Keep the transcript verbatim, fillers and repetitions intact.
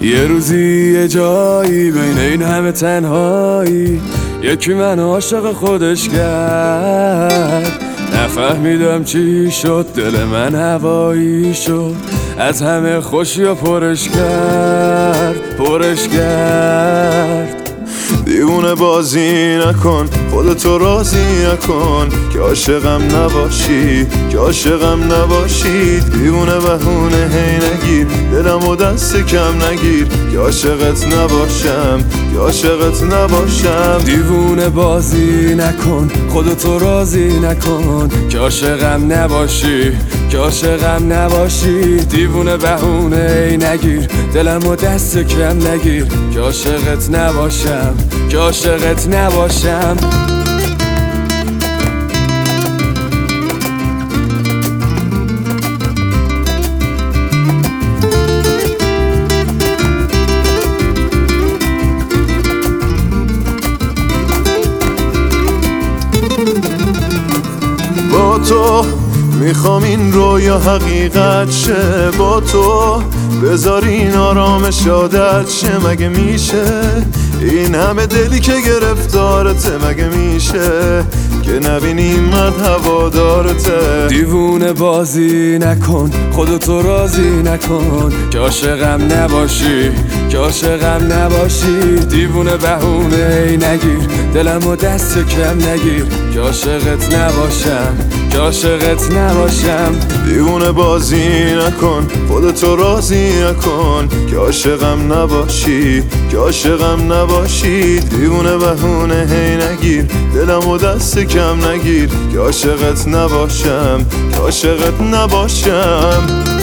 یه روزی یه جایی بین این همه تنهایی یکی من عاشق خودش کرد. نفهمیدم چی شد، دل من هوایی شد، از همه خوشی و پرش کرد پرش کرد. دیوونه بازی نکن، خودتو راضی نکن که عاشقم نباشی، که عاشقم نباشی. دیوونه بهونه هی نگیر، دلمو دست کم نگیر که عاشقت نباشم، که عاشقت نباشم. دیوونه بازی نکن، خودتو راضی نکن که عاشقم نباشی، که عاشقم نباشی. دیوونه بهونه هی نگیر، دلمو دست کم نگیر که عاشقت نباشم، که عاشقت نباشم. با تو میخوام این رویا حقیقت شه، با تو بذارین آرامش عادت شه. مگه میشه این همه دلی که گرفتارته؟ مگه میشه که نبینی من هوادارته؟ دیوونه بازی نکن، خودتو راضی نکن که عاشقم نباشی، که عاشقم نباشی. دیوونه بهونه ای نگیر، دلمو دست کم نگیر که عاشقت نباشم، که عاشقت نباشم. دیوونه بازی نکن، خودتو راضی نکن که عاشقم نباشی، که عاشقم نباشی. دیوونه بهونه هی نگیر، دلمو دست کم نگیر که عاشقت نباشم، که عاشقت نباشم.